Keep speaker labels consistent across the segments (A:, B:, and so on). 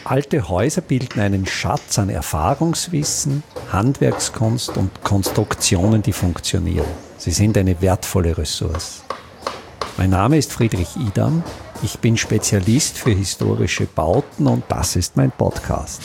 A: Alte Häuser bilden einen Schatz an Erfahrungswissen, Handwerkskunst und Konstruktionen, die funktionieren. Sie sind eine wertvolle Ressource. Mein Name ist Friedrich Idam. Ich bin Spezialist für historische Bauten und das ist mein Podcast.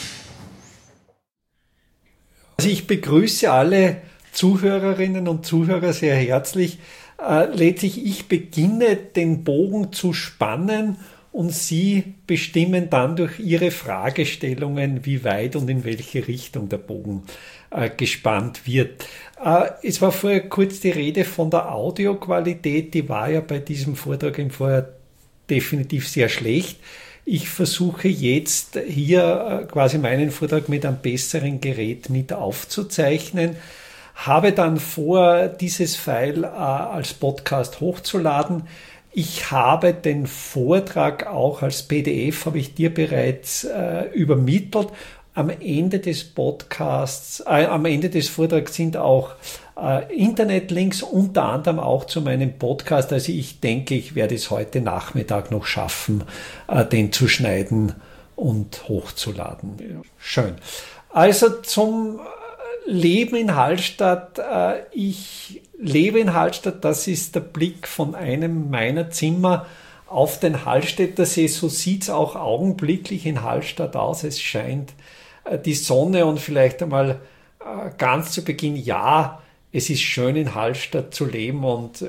B: Also ich begrüße alle Zuhörerinnen und Zuhörer sehr herzlich. Letztlich, ich beginne den Bogen zu spannen und Sie bestimmen dann durch Ihre Fragestellungen, wie weit und in welche Richtung der Bogen gespannt wird. Es war vorher kurz die Rede von der Audioqualität, die war ja bei diesem Vortrag im Vorjahr definitiv sehr schlecht. Ich versuche jetzt hier quasi meinen Vortrag mit einem besseren Gerät mit aufzuzeichnen, habe dann vor, dieses File als Podcast hochzuladen. Ich habe den Vortrag auch als PDF, habe ich dir bereits übermittelt. Am Ende des Podcasts, am Ende des Vortrags sind auch Internetlinks, unter anderem auch zu meinem Podcast. Also ich denke, ich werde es heute Nachmittag noch schaffen, den zu schneiden und hochzuladen. Schön. Also zum Leben in Hallstatt. Ich lebe in Hallstatt, das ist der Blick von einem meiner Zimmer auf den Hallstätter See. So sieht es auch augenblicklich in Hallstatt aus. Es scheint die Sonne und vielleicht einmal ganz zu Beginn, ja, es ist schön in Hallstatt zu leben und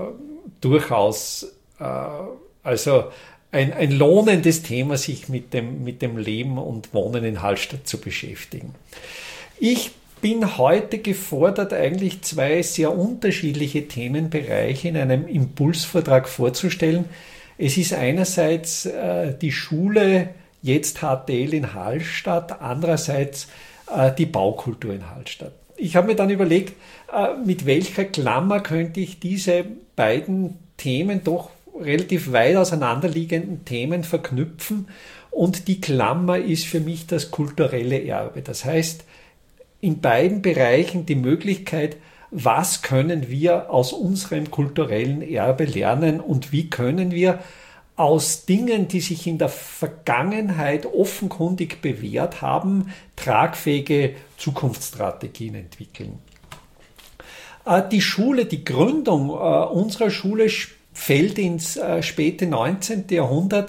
B: durchaus also ein lohnendes Thema, sich mit dem Leben und Wohnen in Hallstatt zu beschäftigen. Ich bin heute gefordert, eigentlich zwei sehr unterschiedliche Themenbereiche in einem Impulsvortrag vorzustellen. Es ist einerseits die Schule, jetzt HTL in Hallstatt, andererseits die Baukultur in Hallstatt. Ich habe mir dann überlegt, mit welcher Klammer könnte ich diese beiden Themen, doch relativ weit auseinanderliegenden Themen verknüpfen. Und die Klammer ist für mich das kulturelle Erbe. Das heißt, in beiden Bereichen die Möglichkeit, was können wir aus unserem kulturellen Erbe lernen und wie können wir aus Dingen, die sich in der Vergangenheit offenkundig bewährt haben, tragfähige Zukunftsstrategien entwickeln. Die Schule, die Gründung unserer Schule fällt ins späte 19. Jahrhundert,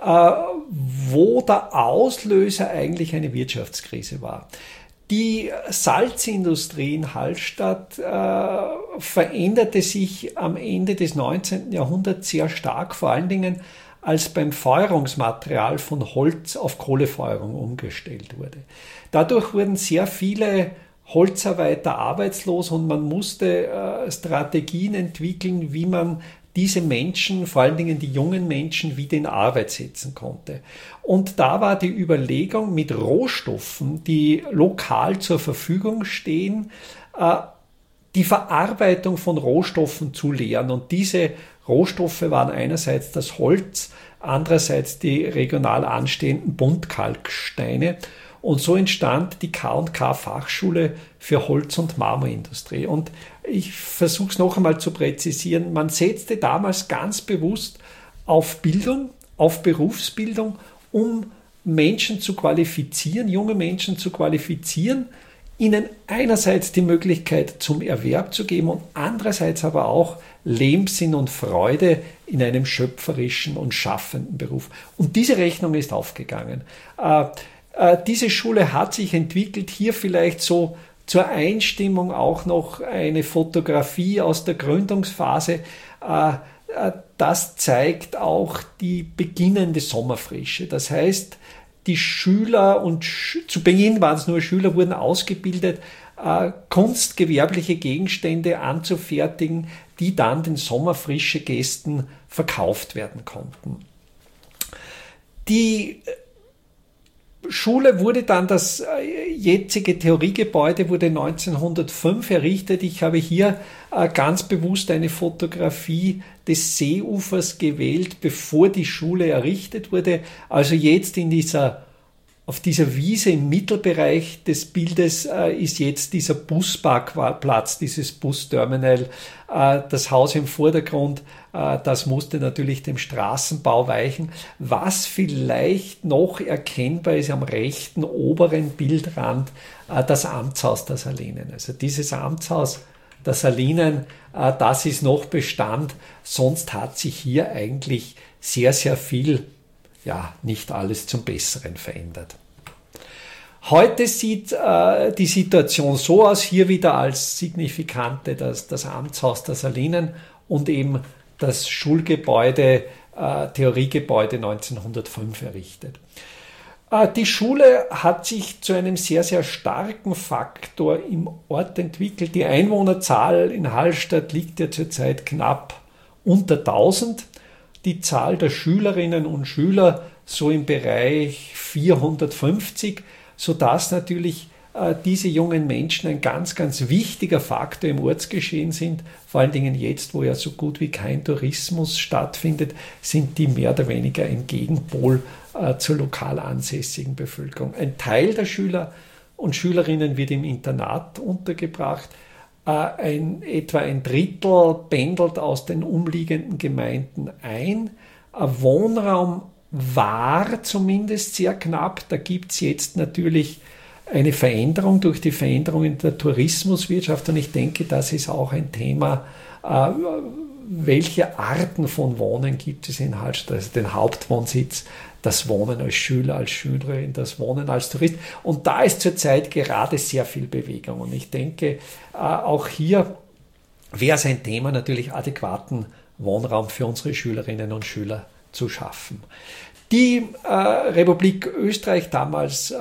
B: wo der Auslöser eigentlich eine Wirtschaftskrise war. Die Salzindustrie in Hallstatt veränderte sich am Ende des 19. Jahrhunderts sehr stark, vor allen Dingen als beim Feuerungsmaterial von Holz auf Kohlefeuerung umgestellt wurde. Dadurch wurden sehr viele Holzarbeiter arbeitslos und man musste Strategien entwickeln, wie man diese Menschen, vor allen Dingen die jungen Menschen, wieder in Arbeit setzen konnte. Und da war die Überlegung, mit Rohstoffen, die lokal zur Verfügung stehen, die Verarbeitung von Rohstoffen zu lehren. Und diese Rohstoffe waren einerseits das Holz, andererseits die regional anstehenden Buntkalksteine. Und so entstand die K&K Fachschule für Holz- und Marmorindustrie. Und ich versuche es noch einmal zu präzisieren. Man setzte damals ganz bewusst auf Bildung, auf Berufsbildung, um Menschen zu qualifizieren, junge Menschen zu qualifizieren, ihnen einerseits die Möglichkeit zum Erwerb zu geben und andererseits aber auch Lebenssinn und Freude in einem schöpferischen und schaffenden Beruf. Und diese Rechnung ist aufgegangen. Diese Schule hat sich entwickelt, hier vielleicht so zur Einstimmung auch noch eine Fotografie aus der Gründungsphase. Das zeigt auch die beginnende Sommerfrische. Das heißt, die Schüler und zu Beginn waren es nur Schüler, wurden ausgebildet, kunstgewerbliche Gegenstände anzufertigen, die dann den Sommerfrische-Gästen verkauft werden konnten. Die Schule wurde dann, das jetzige Theoriegebäude wurde 1905 errichtet. Ich habe hier ganz bewusst eine Fotografie des Seeufers gewählt, bevor die Schule errichtet wurde. Also jetzt in dieser Auf dieser Wiese im Mittelbereich des Bildes ist jetzt dieser Busparkplatz, dieses Busterminal, das Haus im Vordergrund. Das musste natürlich dem Straßenbau weichen. Was vielleicht noch erkennbar ist am rechten oberen Bildrand, das Amtshaus der Salinen. Also dieses Amtshaus der Salinen, das ist noch Bestand. Sonst hat sich hier eigentlich sehr, sehr viel, ja, nicht alles zum Besseren verändert. Heute sieht die Situation so aus, hier wieder als Signifikante das Amtshaus der Salinen und eben das Schulgebäude, Theoriegebäude 1905 errichtet. Die Schule hat sich zu einem sehr, sehr starken Faktor im Ort entwickelt. Die Einwohnerzahl in Hallstatt liegt ja zurzeit knapp unter 1000. Die Zahl der Schülerinnen und Schüler so im Bereich 450, sodass natürlich diese jungen Menschen ein ganz, ganz wichtiger Faktor im Ortsgeschehen sind. Vor allen Dingen jetzt, wo ja so gut wie kein Tourismus stattfindet, sind die mehr oder weniger ein Gegenpol zur lokal ansässigen Bevölkerung. Ein Teil der Schüler und Schülerinnen wird im Internat untergebracht. Etwa ein Drittel pendelt aus den umliegenden Gemeinden ein. Wohnraum war zumindest sehr knapp. Da gibt es jetzt natürlich eine Veränderung durch die Veränderung in der Tourismuswirtschaft. Und ich denke, das ist auch ein Thema, welche Arten von Wohnen gibt es in Hallstatt, also den Hauptwohnsitz, das Wohnen als Schüler, als Schülerin, das Wohnen als Tourist. Und da ist zurzeit gerade sehr viel Bewegung. Und ich denke, auch hier wäre es ein Thema, natürlich adäquaten Wohnraum für unsere Schülerinnen und Schüler zu schaffen. Die Republik Österreich, damals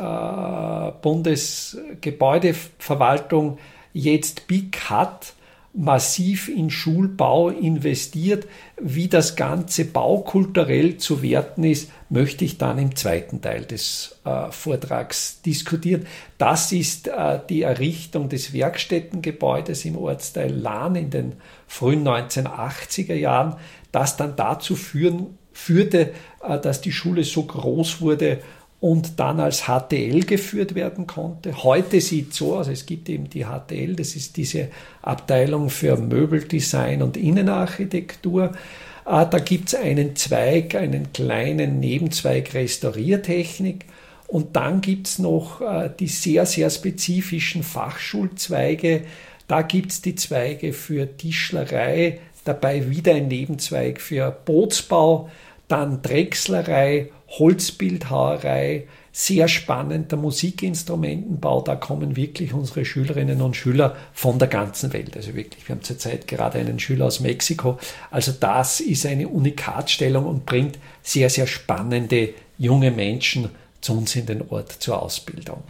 B: Bundesgebäudeverwaltung, jetzt BIK, hat massiv in Schulbau investiert. Wie das Ganze baukulturell zu werten ist, möchte ich dann im zweiten Teil des Vortrags diskutieren. Das ist die Errichtung des Werkstättengebäudes im Ortsteil Lahn in den frühen 1980er Jahren, das dann dazu führte, dass die Schule so groß wurde und dann als HTL geführt werden konnte. Heute sieht es so aus, es gibt eben die HTL, das ist diese Abteilung für Möbeldesign und Innenarchitektur. Da gibt es einen Zweig, einen kleinen Nebenzweig Restauriertechnik und dann gibt es noch die sehr, sehr spezifischen Fachschulzweige. Da gibt es die Zweige für Tischlerei, dabei wieder ein Nebenzweig für Bootsbau, dann Drechslerei, Holzbildhauerei, sehr spannend der Musikinstrumentenbau. Da kommen wirklich unsere Schülerinnen und Schüler von der ganzen Welt. Also wirklich, wir haben zurzeit gerade einen Schüler aus Mexiko. Also das ist eine Unikatstellung und bringt sehr, sehr spannende junge Menschen zu uns in den Ort zur Ausbildung.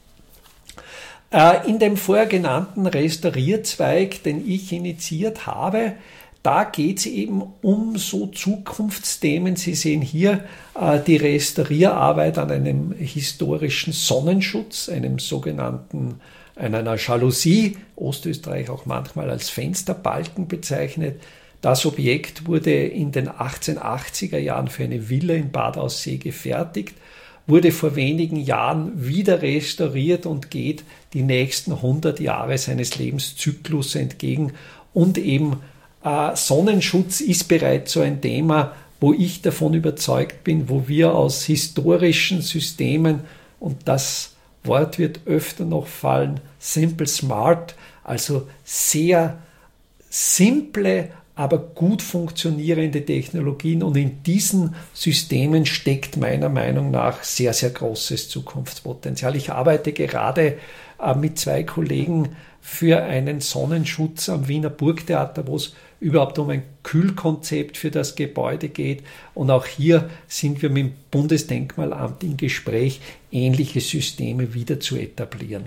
B: In dem vorher genannten Restaurierzweig, den ich initiiert habe, da geht es eben um so Zukunftsthemen. Sie sehen hier die Restaurierarbeit an einem historischen Sonnenschutz, einer Jalousie, Ostösterreich auch manchmal als Fensterbalken bezeichnet. Das Objekt wurde in den 1880er Jahren für eine Villa in Bad Aussee gefertigt, wurde vor wenigen Jahren wieder restauriert und geht die nächsten 100 Jahre seines Lebenszyklus entgegen und eben Sonnenschutz ist bereits so ein Thema, wo ich davon überzeugt bin, wo wir aus historischen Systemen, und das Wort wird öfter noch fallen, simple smart, also sehr simple, aber gut funktionierende Technologien, und in diesen Systemen steckt meiner Meinung nach sehr, sehr großes Zukunftspotenzial. Ich arbeite gerade mit 2 Kollegen für einen Sonnenschutz am Wiener Burgtheater, wo es überhaupt um ein Kühlkonzept für das Gebäude geht. Und auch hier sind wir mit dem Bundesdenkmalamt im Gespräch, ähnliche Systeme wieder zu etablieren.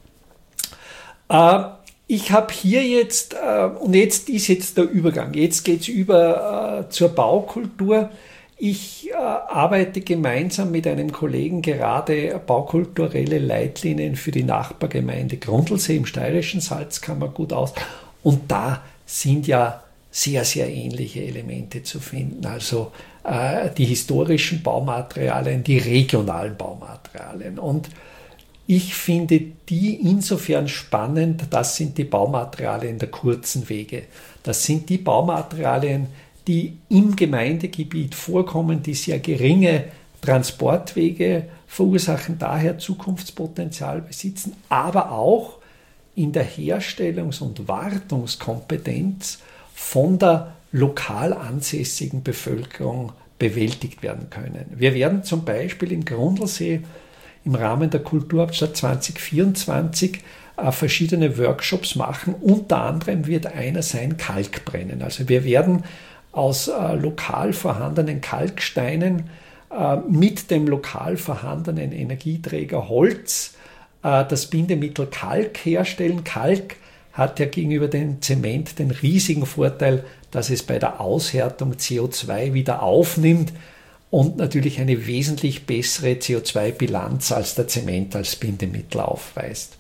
B: Ich habe hier jetzt, und jetzt ist jetzt der Übergang, jetzt geht es über zur Baukultur. Ich arbeite gemeinsam mit einem Kollegen gerade baukulturelle Leitlinien für die Nachbargemeinde Grundlsee im steirischen Salzkammergut aus. Und da sind ja sehr, sehr ähnliche Elemente zu finden. Also die historischen Baumaterialien, die regionalen Baumaterialien. Und ich finde die insofern spannend, das sind die Baumaterialien der kurzen Wege. Das sind die Baumaterialien, die im Gemeindegebiet vorkommen, die sehr geringe Transportwege verursachen, daher Zukunftspotenzial besitzen, aber auch in der Herstellungs- und Wartungskompetenz von der lokal ansässigen Bevölkerung bewältigt werden können. Wir werden zum Beispiel im Grundlsee im Rahmen der Kulturhauptstadt 2024 verschiedene Workshops machen. Unter anderem wird einer sein Kalkbrennen. Also wir werden aus lokal vorhandenen Kalksteinen mit dem lokal vorhandenen Energieträger Holz das Bindemittel Kalk herstellen. Kalk hat ja gegenüber dem Zement den riesigen Vorteil, dass es bei der Aushärtung CO2 wieder aufnimmt und natürlich eine wesentlich bessere CO2-Bilanz als der Zement als Bindemittel aufweist.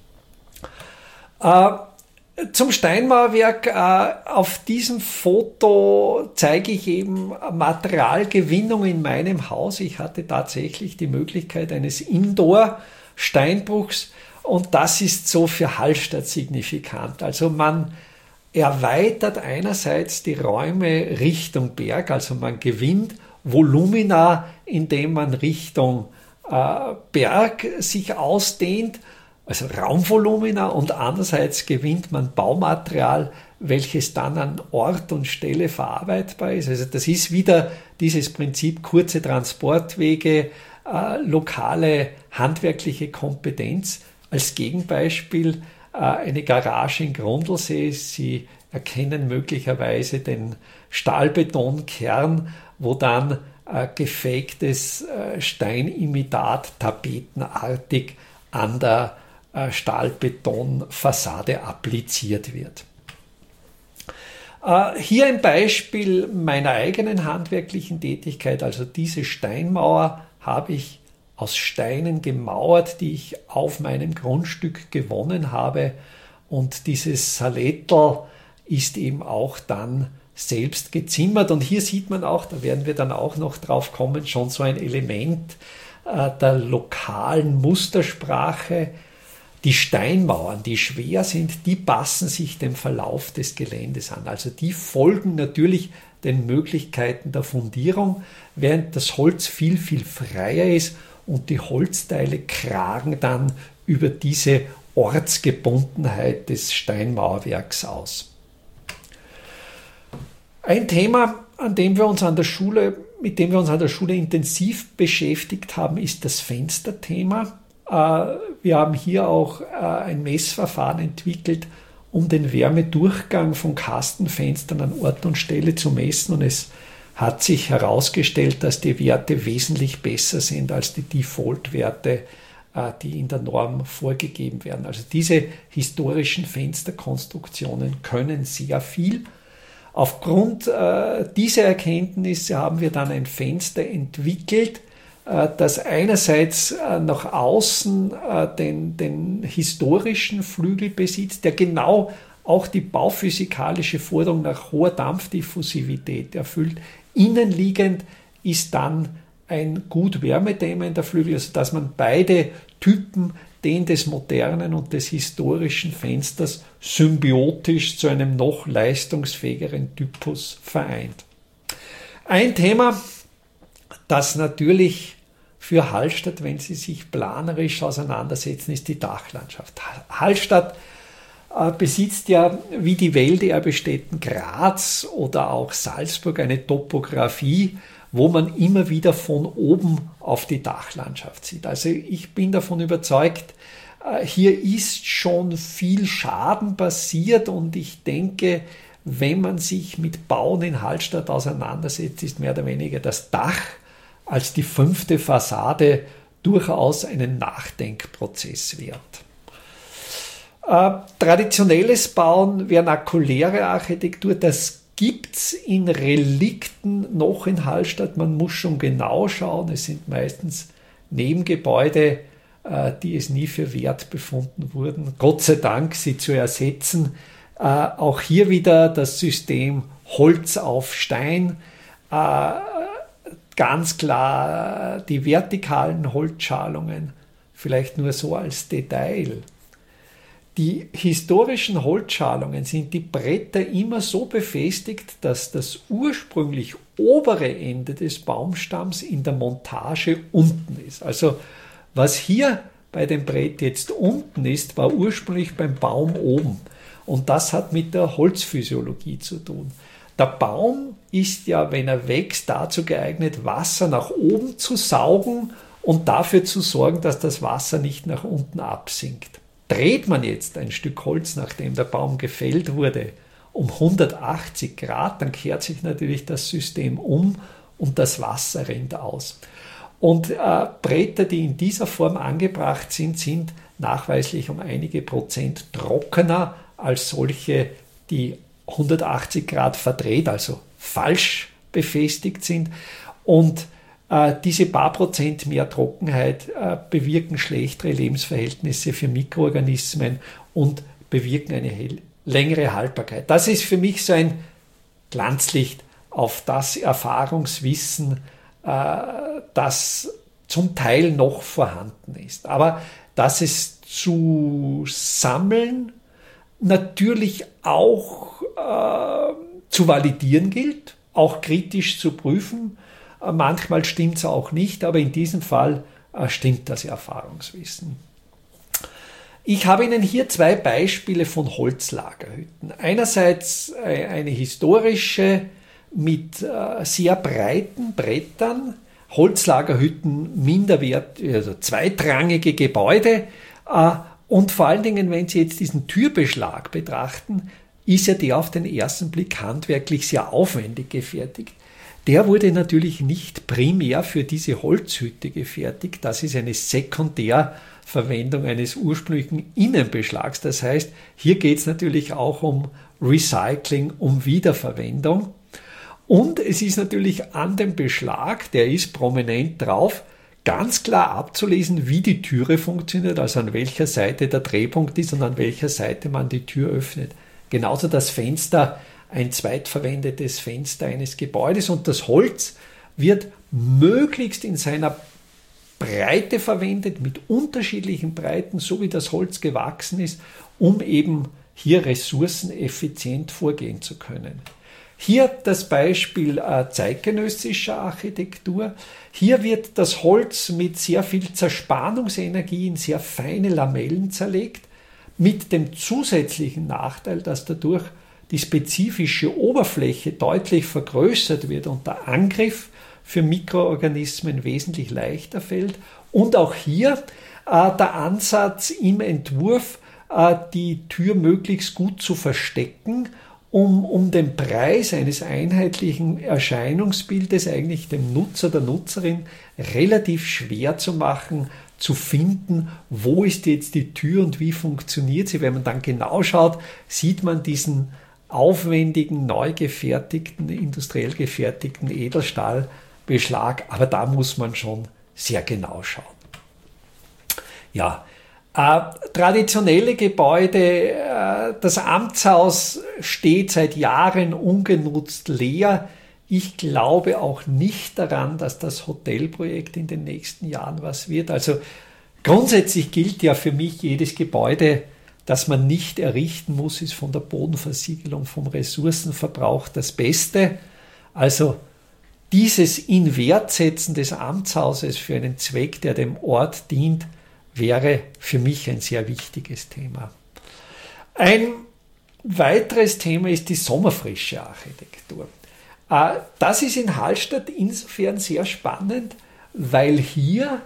B: Zum Steinmauerwerk. Auf diesem Foto zeige ich eben Materialgewinnung in meinem Haus. Ich hatte tatsächlich die Möglichkeit eines Indoor-Steinbruchs und das ist so für Hallstatt signifikant. Also man erweitert einerseits die Räume Richtung Berg, also man gewinnt Volumina, indem man Richtung Berg sich ausdehnt, also Raumvolumina, und andererseits gewinnt man Baumaterial, welches dann an Ort und Stelle verarbeitbar ist. Also das ist wieder dieses Prinzip kurze Transportwege, lokale handwerkliche Kompetenz. Als Gegenbeispiel eine Garage in Grundlsee. Sie erkennen möglicherweise den Stahlbetonkern, wo dann gefaktes Steinimitat tapetenartig an der Stahlbetonfassade appliziert wird. Hier ein Beispiel meiner eigenen handwerklichen Tätigkeit. Also diese Steinmauer habe ich aus Steinen gemauert, die ich auf meinem Grundstück gewonnen habe. Und dieses Salettel ist eben auch dann selbst gezimmert. Und hier sieht man auch, da werden wir dann auch noch drauf kommen, schon so ein Element der lokalen Mustersprache. Die Steinmauern, die schwer sind, die passen sich dem Verlauf des Geländes an. Also die folgen natürlich den Möglichkeiten der Fundierung, während das Holz viel, viel freier ist und die Holzteile kragen dann über diese Ortsgebundenheit des Steinmauerwerks aus. Ein Thema, mit dem wir uns an der Schule intensiv beschäftigt haben, ist das Fensterthema. Wir haben hier auch ein Messverfahren entwickelt, um den Wärmedurchgang von Kastenfenstern an Ort und Stelle zu messen. Und es hat sich herausgestellt, dass die Werte wesentlich besser sind als die Default-Werte, die in der Norm vorgegeben werden. Also diese historischen Fensterkonstruktionen können sehr viel. Aufgrund dieser Erkenntnisse haben wir dann ein Fenster entwickelt, das einerseits nach außen den historischen Flügel besitzt, der genau auch die bauphysikalische Forderung nach hoher Dampfdiffusivität erfüllt. Innenliegend ist dann ein gut wärmedämmender Flügel, also dass man beide Typen, den des modernen und des historischen Fensters, symbiotisch zu einem noch leistungsfähigeren Typus vereint. Ein Thema, das natürlich für Hallstatt, wenn Sie sich planerisch auseinandersetzen, ist die Dachlandschaft. Hallstatt besitzt ja wie die Welterbestätten Graz oder auch Salzburg eine Topographie, wo man immer wieder von oben auf die Dachlandschaft sieht. Also ich bin davon überzeugt, hier ist schon viel Schaden passiert und ich denke, wenn man sich mit Bauen in Hallstatt auseinandersetzt, ist mehr oder weniger das Dach als die 5. Fassade durchaus einen Nachdenkprozess wert. Traditionelles Bauen, vernakuläre Architektur, das gibt es in Relikten noch in Hallstatt. Man muss schon genau schauen. Es sind meistens Nebengebäude, die es nie für wert befunden wurden. Gott sei Dank, sie zu ersetzen, Auch hier wieder das System Holz auf Stein. Ganz klar die vertikalen Holzschalungen, vielleicht nur so als Detail. Die historischen Holzschalungen sind die Bretter immer so befestigt, dass das ursprünglich obere Ende des Baumstamms in der Montage unten ist. Also was hier bei dem Brett jetzt unten ist, war ursprünglich beim Baum oben. Und das hat mit der Holzphysiologie zu tun. Der Baum ist ja, wenn er wächst, dazu geeignet, Wasser nach oben zu saugen und dafür zu sorgen, dass das Wasser nicht nach unten absinkt. Dreht man jetzt ein Stück Holz, nachdem der Baum gefällt wurde, um 180 Grad, dann kehrt sich natürlich das System um und das Wasser rennt aus. Und Bretter, die in dieser Form angebracht sind, sind nachweislich um einige Prozent trockener als solche, die 180 Grad verdreht, also falsch befestigt sind. Und diese paar Prozent mehr Trockenheit bewirken schlechtere Lebensverhältnisse für Mikroorganismen und bewirken eine längere Haltbarkeit. Das ist für mich so ein Glanzlicht auf das Erfahrungswissen, das zum Teil noch vorhanden ist. Aber dass es zu sammeln natürlich auch zu validieren gilt, auch kritisch zu prüfen. Manchmal stimmt es auch nicht, aber in diesem Fall stimmt das Erfahrungswissen. Ich habe Ihnen hier zwei Beispiele von Holzlagerhütten. Einerseits eine historische mit sehr breiten Brettern, Holzlagerhütten also zweitrangige Gebäude und vor allen Dingen, wenn Sie jetzt diesen Türbeschlag betrachten, ist ja der auf den ersten Blick handwerklich sehr aufwendig gefertigt. Der wurde natürlich nicht primär für diese Holzhütte gefertigt. Das ist eine Sekundärverwendung eines ursprünglichen Innenbeschlags. Das heißt, hier geht es natürlich auch um Recycling, um Wiederverwendung. Und es ist natürlich an dem Beschlag, der ist prominent drauf, ganz klar abzulesen, wie die Türe funktioniert, also an welcher Seite der Drehpunkt ist und an welcher Seite man die Tür öffnet. Genauso das Fenster, ein zweitverwendetes Fenster eines Gebäudes, und das Holz wird möglichst in seiner Breite verwendet, mit unterschiedlichen Breiten, so wie das Holz gewachsen ist, um eben hier ressourceneffizient vorgehen zu können. Hier das Beispiel zeitgenössischer Architektur. Hier wird das Holz mit sehr viel Zerspannungsenergie in sehr feine Lamellen zerlegt, mit dem zusätzlichen Nachteil, dass dadurch die spezifische Oberfläche deutlich vergrößert wird und der Angriff für Mikroorganismen wesentlich leichter fällt. Und auch hier der Ansatz im Entwurf, die Tür möglichst gut zu verstecken, um den Preis eines einheitlichen Erscheinungsbildes eigentlich dem Nutzer, der Nutzerin relativ schwer zu machen, zu finden, wo ist jetzt die Tür und wie funktioniert sie. Wenn man dann genau schaut, sieht man diesen aufwendigen, neu gefertigten, industriell gefertigten Edelstahlbeschlag, aber da muss man schon sehr genau schauen. Ja, traditionelle Gebäude, das Amtshaus steht seit Jahren ungenutzt leer. Ich glaube auch nicht daran, dass das Hotelprojekt in den nächsten Jahren was wird. Also grundsätzlich gilt ja für mich, jedes Gebäude, das man nicht errichten muss, ist von der Bodenversiegelung, vom Ressourcenverbrauch das Beste. Also dieses Inwertsetzen des Amtshauses für einen Zweck, der dem Ort dient, wäre für mich ein sehr wichtiges Thema. Ein weiteres Thema ist die sommerfrische Architektur. Das ist in Hallstatt insofern sehr spannend, weil hier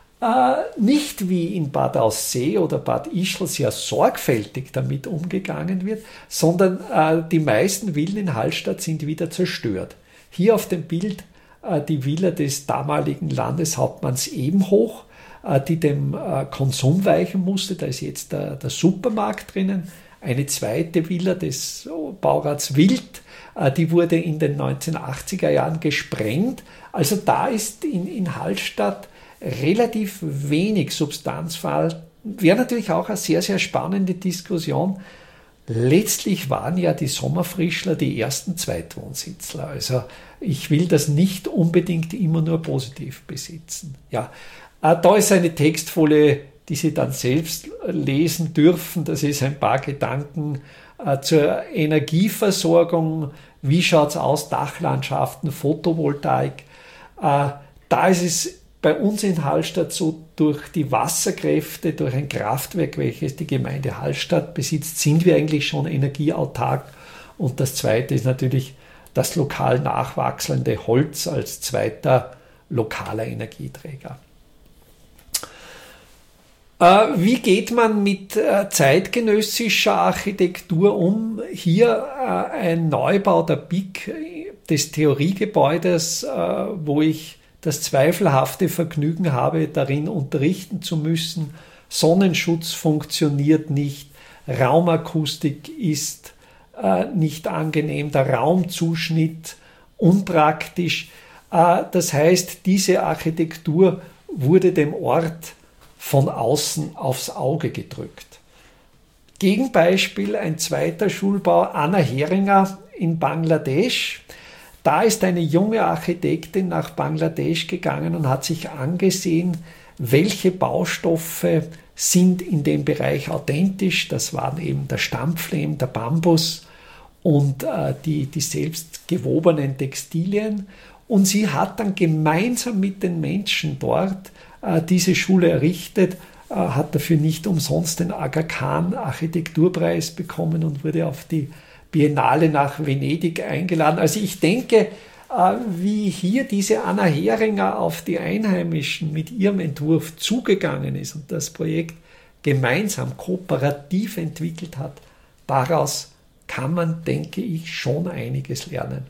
B: nicht wie in Bad Aussee oder Bad Ischl sehr sorgfältig damit umgegangen wird, sondern die meisten Villen in Hallstatt sind wieder zerstört. Hier auf dem Bild die Villa des damaligen Landeshauptmanns Ebenhoch, die dem Konsum weichen musste. Da ist jetzt der Supermarkt drinnen. Eine zweite Villa des Baurats Wild, die wurde in den 1980er Jahren gesprengt. Also da ist in Hallstatt relativ wenig Substanz vorhanden. Wäre natürlich auch eine sehr, sehr spannende Diskussion. letztlich waren ja die Sommerfrischler die ersten Zweitwohnsitzler. Also ich will das nicht unbedingt immer nur positiv besitzen. Ja, da ist eine Textfolie, die Sie dann selbst lesen dürfen. Das ist ein paar Gedanken zur Energieversorgung. Wie schaut es aus? Dachlandschaften, Photovoltaik. Da ist es bei uns in Hallstatt so, durch die Wasserkräfte, durch ein Kraftwerk, welches die Gemeinde Hallstatt besitzt, sind wir eigentlich schon energieautark. Und das Zweite ist natürlich das lokal nachwachsende Holz als zweiter lokaler Energieträger. Wie geht man mit zeitgenössischer Architektur um? Hier ein Neubau der BIC des Theoriegebäudes, wo ich das zweifelhafte Vergnügen habe, darin unterrichten zu müssen. Sonnenschutz funktioniert nicht, Raumakustik ist nicht angenehm, der Raumzuschnitt unpraktisch. Das heißt, diese Architektur wurde dem Ort von außen aufs Auge gedrückt. Gegenbeispiel, ein zweiter Schulbau, Anna Heringer in Bangladesch. Da ist eine junge Architektin nach Bangladesch gegangen und hat sich angesehen, welche Baustoffe sind in dem Bereich authentisch. Das waren eben der Stampflehm, der Bambus und die selbst gewobenen Textilien. Und sie hat dann gemeinsam mit den Menschen dort diese Schule errichtet, hat dafür nicht umsonst den Aga Khan Architekturpreis bekommen und wurde auf die Biennale nach Venedig eingeladen. Also ich denke, wie hier diese Anna Heringer auf die Einheimischen mit ihrem Entwurf zugegangen ist und das Projekt gemeinsam kooperativ entwickelt hat, daraus kann man, denke ich, schon einiges lernen.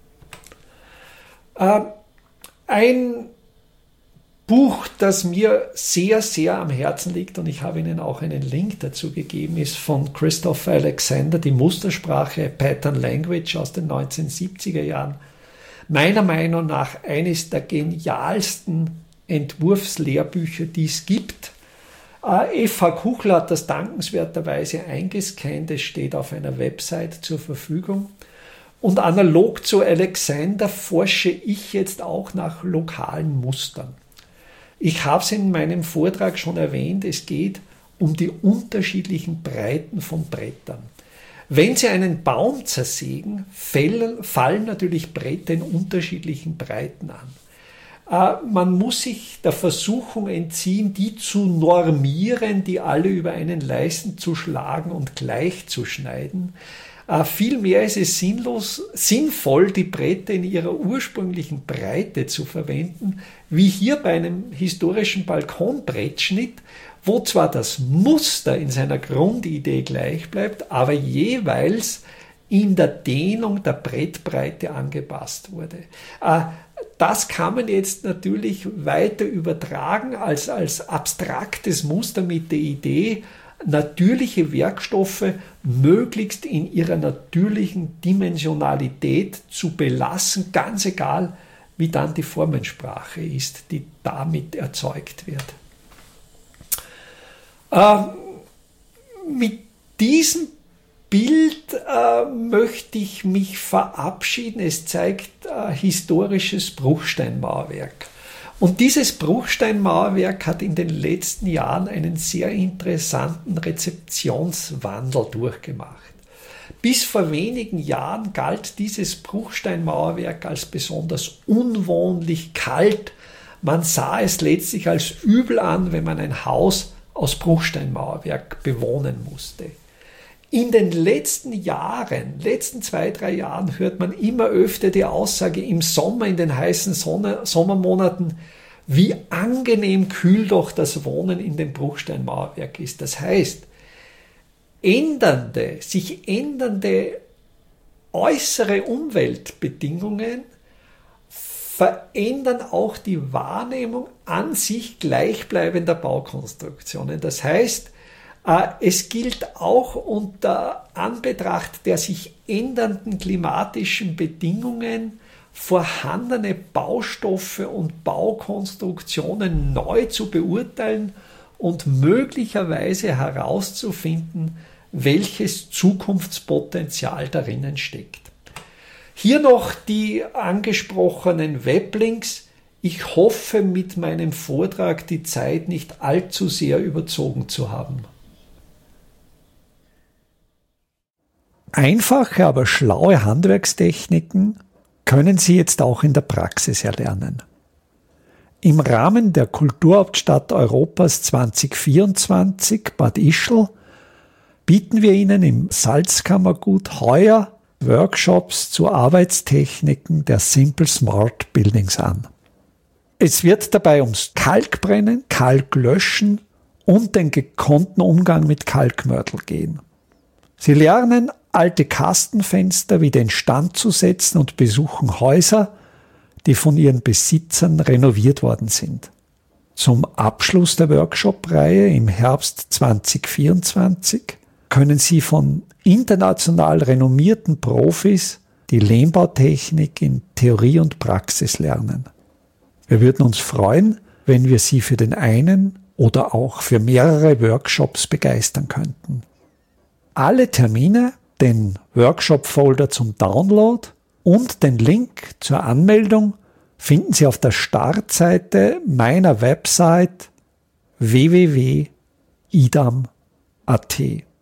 B: Ein Buch, das mir sehr, sehr am Herzen liegt, und ich habe Ihnen auch einen Link dazu gegeben, ist von Christopher Alexander, die Mustersprache Pattern Language aus den 1970er Jahren. Meiner Meinung nach eines der genialsten Entwurfslehrbücher, die es gibt. F.H. Kuchler hat das dankenswerterweise eingescannt, es steht auf einer Website zur Verfügung. Und analog zu Alexander forsche ich jetzt auch nach lokalen Mustern. Ich habe es in meinem Vortrag schon erwähnt, es geht um die unterschiedlichen Breiten von Brettern. Wenn Sie einen Baum zersägen, fallen natürlich Bretter in unterschiedlichen Breiten an. Man muss sich der Versuchung entziehen, die zu normieren, die alle über einen Leisten zu schlagen und gleich zu schneiden. Vielmehr ist es sinnvoll, die Bretter in ihrer ursprünglichen Breite zu verwenden, wie hier bei einem historischen Balkonbrettschnitt, wo zwar das Muster in seiner Grundidee gleich bleibt, aber jeweils in der Dehnung der Brettbreite angepasst wurde. Das kann man jetzt natürlich weiter übertragen als abstraktes Muster mit der Idee, natürliche Werkstoffe möglichst in ihrer natürlichen Dimensionalität zu belassen, ganz egal, wie dann die Formensprache ist, die damit erzeugt wird. Mit diesem Bild möchte ich mich verabschieden. Es zeigt historisches Bruchsteinmauerwerk. Und dieses Bruchsteinmauerwerk hat in den letzten Jahren einen sehr interessanten Rezeptionswandel durchgemacht. Bis vor wenigen Jahren galt dieses Bruchsteinmauerwerk als besonders unwohnlich kalt. Man sah es letztlich als übel an, wenn man ein Haus aus Bruchsteinmauerwerk bewohnen musste. In den letzten 2-3 Jahren, hört man immer öfter die Aussage im Sommer, in den heißen Sommermonaten, wie angenehm kühl doch das Wohnen in dem Bruchsteinmauerwerk ist. Das heißt, sich ändernde äußere Umweltbedingungen verändern auch die Wahrnehmung an sich gleichbleibender Baukonstruktionen. Das heißt, es gilt auch unter Anbetracht der sich ändernden klimatischen Bedingungen, vorhandene Baustoffe und Baukonstruktionen neu zu beurteilen und möglicherweise herauszufinden, welches Zukunftspotenzial darin steckt. Hier noch die angesprochenen Weblinks. Ich hoffe, mit meinem Vortrag die Zeit nicht allzu sehr überzogen zu haben.
A: Einfache, aber schlaue Handwerkstechniken können Sie jetzt auch in der Praxis erlernen. Im Rahmen der Kulturhauptstadt Europas 2024 Bad Ischl bieten wir Ihnen im Salzkammergut heuer Workshops zu Arbeitstechniken der Simple Smart Buildings an. Es wird dabei ums Kalkbrennen, Kalklöschen und den gekonnten Umgang mit Kalkmörtel gehen. Sie lernen, alte Kastenfenster wieder instand zu setzen und besuchen Häuser, die von ihren Besitzern renoviert worden sind. Zum Abschluss der Workshop-Reihe im Herbst 2024 können Sie von international renommierten Profis die Lehmbautechnik in Theorie und Praxis lernen. Wir würden uns freuen, wenn wir Sie für den einen oder auch für mehrere Workshops begeistern könnten. Alle Termine, den Workshop-Folder zum Download und den Link zur Anmeldung finden Sie auf der Startseite meiner Website www.idam.at.